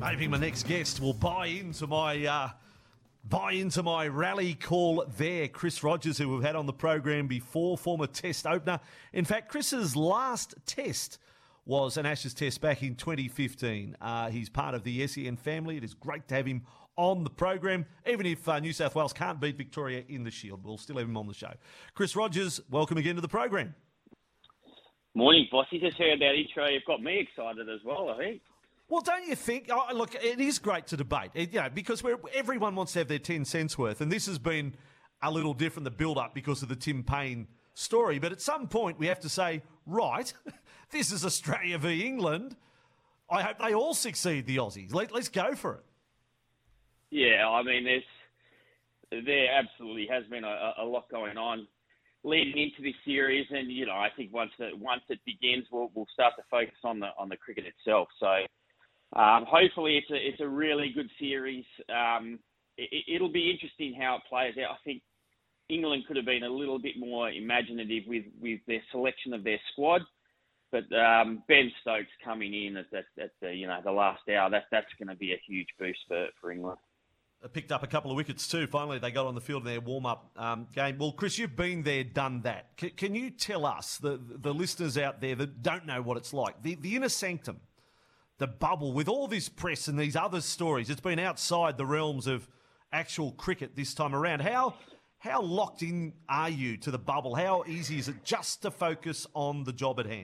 Maybe my next guest will buy into my rally call there. Chris Rogers, who we've had on the program before, former Test opener. In fact, Chris's last Test was an Ashes Test back in 2015. He's part of the SEN family. It is great to have him on the program. Even if New South Wales can't beat Victoria in the Shield, we'll still have him on the show. Chris Rogers, welcome again to the program. Morning, bossy. Just heard that intro. You've got me excited as well, I think. Well, don't you think? Look, it is great to debate, because everyone wants to have their 10 cents worth, and this has been a little different, the build-up, because of the Tim Payne story. But at some point, we have to say, right, this is Australia v England. I hope they all succeed, the Aussies. Let's go for it. Yeah, I mean, there absolutely has been a lot going on leading into this series, and I think once it begins, we'll start to focus on the cricket itself. So. Hopefully it's a really good series. It'll be interesting how it plays out. I think England could have been a little bit more imaginative with their selection of their squad, but Ben Stokes coming in at the last hour, that's going to be a huge boost for England. Picked up a couple of wickets too. Finally, they got on the field in their warm-up game. Well, Chris, you've been there, done that. Can you tell us, the listeners out there that don't know what it's like, the inner sanctum, the bubble, with all this press and these other stories, it's been outside the realms of actual cricket this time around. How locked in are you to the bubble? How easy is it just to focus on the job at hand?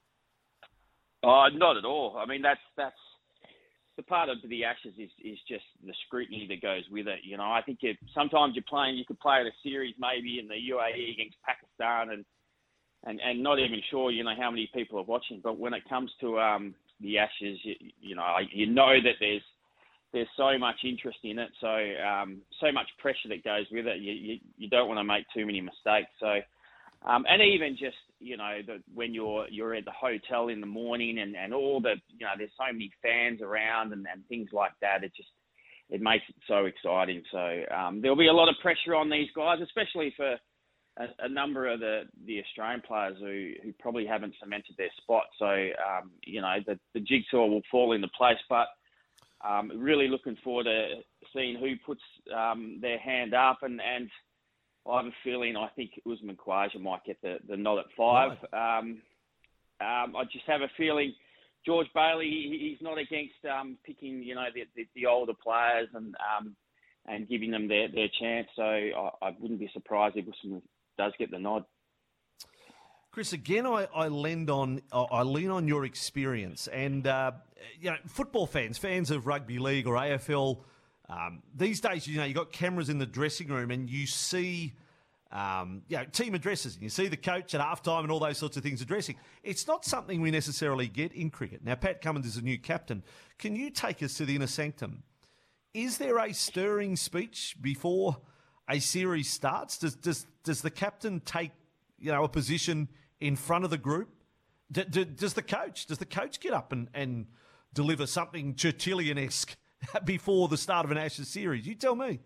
Not at all. I mean, that's the part of the Ashes is just the scrutiny that goes with it. I think sometimes you could play a series maybe in the UAE against Pakistan and not even sure, how many people are watching. But when it comes to the Ashes, you know that there's so much interest in it, so much pressure that goes with it. You don't want to make too many mistakes. So, and even just when you're at the hotel in the morning and all the there's so many fans around and things like that. It makes it so exciting. So there'll be a lot of pressure on these guys, especially for a number of the Australian players who probably haven't cemented their spot. So, the jigsaw will fall into place. But really looking forward to seeing who puts their hand up. And I have a feeling, I think Usman Khawaja might get the nod at 5. Right. I just have a feeling George Bailey, he's not against picking, the older players and giving them their chance. So I wouldn't be surprised if Usman does get the nod. Chris, again, I lean on your experience, and football fans of rugby league or AFL. These days, you got cameras in the dressing room, and you see, team addresses, and you see the coach at halftime and all those sorts of things addressing. It's not something we necessarily get in cricket. Now, Pat Cummins is a new captain. Can you take us to the inner sanctum? Is there a stirring speech before a series starts? Does the captain take a position in front of the group? Does the coach get up and deliver something Churchillian-esque before the start of an Ashes series? You tell me.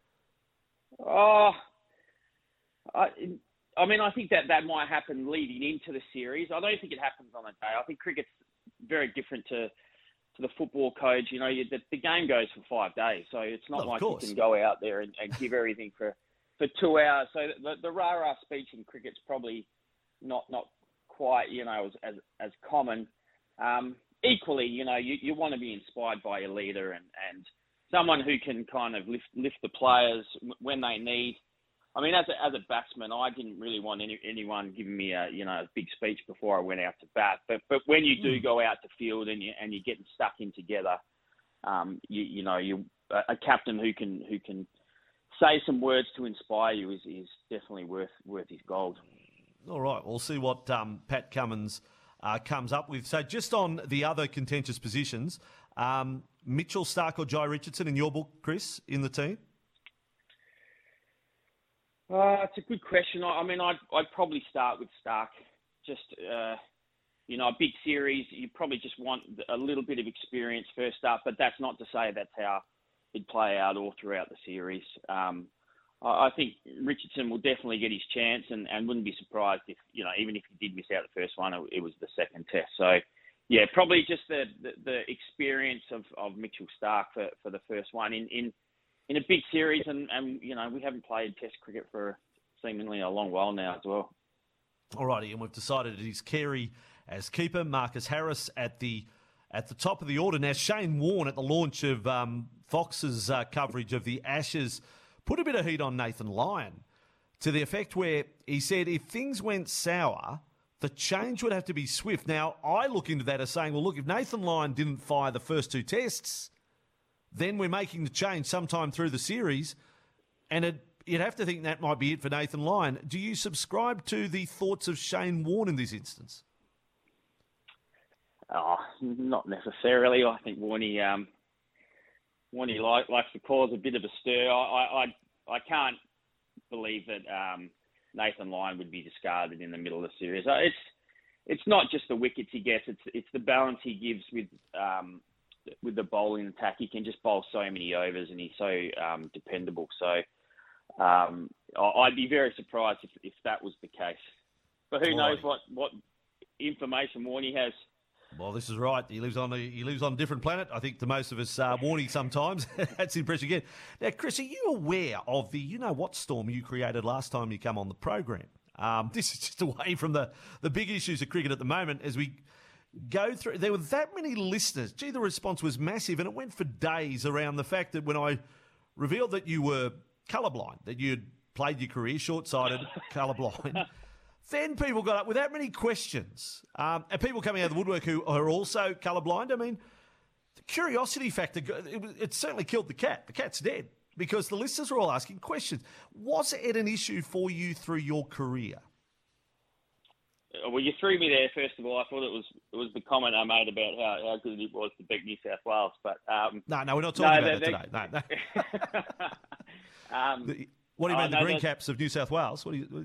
I think that might happen leading into the series. I don't think it happens on a day. I think cricket's very different to the football coach. The game goes for 5 days, so it's not like you can go out there and give everything for 2 hours. So the rah-rah speech in cricket's probably not quite, as common. Equally, you want to be inspired by your leader and someone who can kind of lift the players when they need. I mean, as a batsman, I didn't really want anyone giving me a big speech before I went out to bat. But when you do go out to field and you're getting stuck in together, you a captain who can say some words to inspire you is definitely worth his gold. All right, we'll see what Pat Cummins comes up with. So just on the other contentious positions, Mitchell, Stark or Jai Richardson in your book, Chris, in the team? It's a good question. I'd probably start with Stark. Just, a big series, you probably just want a little bit of experience first up, but that's not to say that's how it'd play out all throughout the series. I think Richardson will definitely get his chance and wouldn't be surprised if, even if he did miss out the first one, it was the second test. So Yeah, probably just the experience of Mitchell Starc for the first one in a big series, and we haven't played Test cricket for seemingly a long while now as well. Alrighty, and we've decided it is Carey as keeper, Marcus Harris at the top of the order. Now, Shane Warne at the launch of Fox's coverage of the Ashes put a bit of heat on Nathan Lyon to the effect where he said if things went sour, the change would have to be swift. Now, I look into that as saying, well, look, if Nathan Lyon didn't fire the first two tests, then we're making the change sometime through the series, and you'd have to think that might be it for Nathan Lyon. Do you subscribe to the thoughts of Shane Warne in this instance? Oh, not necessarily. I think Warney likes to cause a bit of a stir. I can't believe that Nathan Lyon would be discarded in the middle of the series. It's not just the wickets he gets; it's the balance he gives with the bowling attack. He can just bowl so many overs, and he's so dependable. So I'd be very surprised if that was the case. But who knows what information Warney has. Well, this is right. He lives on a different planet. I think to most of us, Warney sometimes. That's the impression you get. Now, Chris, are you aware of the you-know-what storm you created last time you come on the program? This is just away from the big issues of cricket at the moment as we go through. There were that many listeners. Gee, the response was massive, and it went for days around the fact that when I revealed that you were colourblind, that you'd played your career short-sighted, colourblind, then people got up with that many questions. And people coming out of the woodwork who are also colourblind. I mean, the curiosity factor, it certainly killed the cat. The cat's dead because the listeners were all asking questions. Was it an issue for you through your career? Well, you threw me there, first of all. I thought it was the comment I made about how good it was to beat New South Wales. But no, we're not talking about that today. No. What do you mean, the Green Caps of New South Wales? What do you?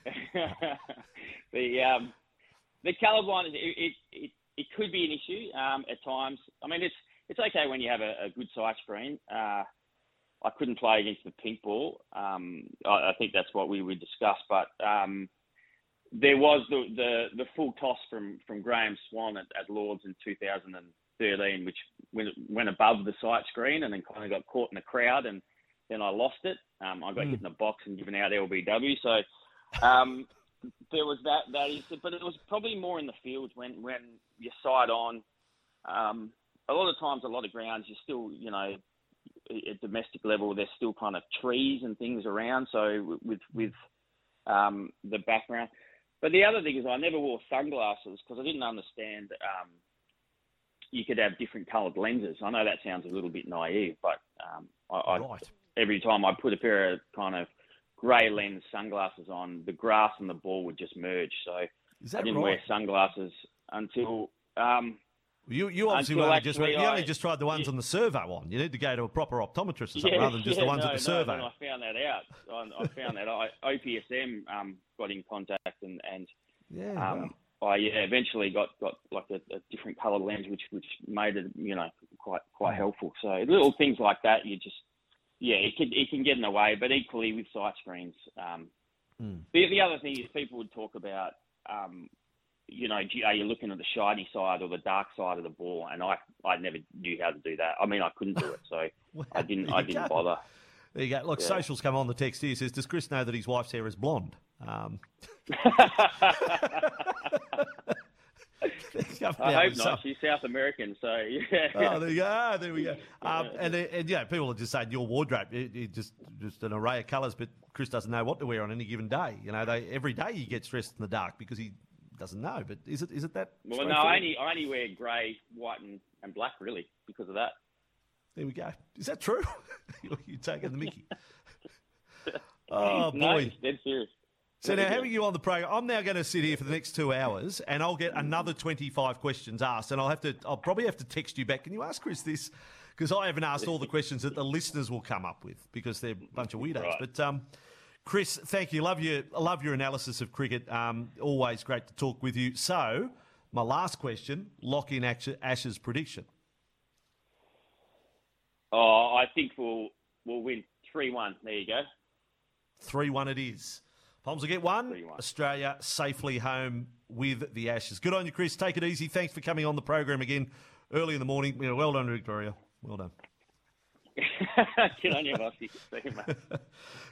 The colourblind, it could be an issue at times. I mean, it's okay when you have a good sight screen. I couldn't play against the pink ball. I think that's what we would discuss. But there was the full toss from Graham Swan at Lords in 2013, which went above the sight screen and then kind of got caught in the crowd, and then I lost it. I got hit in the box and given out LBW. So there was that issue, but it was probably more in the field when you're side on. A lot of times, a lot of grounds, you're still, at domestic level, there's still kind of trees and things around. So with the background. But the other thing is I never wore sunglasses because I didn't understand you could have different coloured lenses. I know that sounds a little bit naive, but every time I put a pair of kind of grey lens sunglasses on, the grass and the ball would just merge. So I didn't wear sunglasses until... You obviously only just tried the ones on the servo on. You need to go to a proper optometrist or something rather than just the ones at the servo. I found that out. I found that OPSM got in contact and I eventually got like a different coloured lens which made it quite helpful. So little things like that it can get in the way. But equally with sight screens, the other thing is people would talk about. Are you looking at the shiny side or the dark side of the ball? And I never knew how to do that. I mean, I couldn't do it, so I didn't bother. There you go. Look, Social's come on the text here. Says, does Chris know that his wife's hair is blonde? I hope not. She's South American, so yeah. Oh, there you go. There we go. And people are just saying your wardrobe, just an array of colours, but Chris doesn't know what to wear on any given day. Every day he gets dressed in the dark because he doesn't know. But is it that? Well, no, I only wear grey, white, and black really because of that. There we go. Is that true? You're taking the mickey. Oh boy, no, dead serious. So now, having you on the program, I'm now going to sit here for the next 2 hours, and I'll get another 25 questions asked, and I'll probably have to text you back. Can you ask Chris this? Because I haven't asked all the questions that the listeners will come up with because they're a bunch of weirdos. Right. But Chris, thank you. I love your analysis of cricket. Always great to talk with you. So, my last question: lock in Ashes prediction. Oh, I think we'll win 3-1. There you go. 3-1 it is. Poms will get one. 3-1. Australia safely home with the Ashes. Good on you, Chris. Take it easy. Thanks for coming on the program again early in the morning. Yeah, well done, Victoria. Well done. Good on you, Bossy. See you, mate.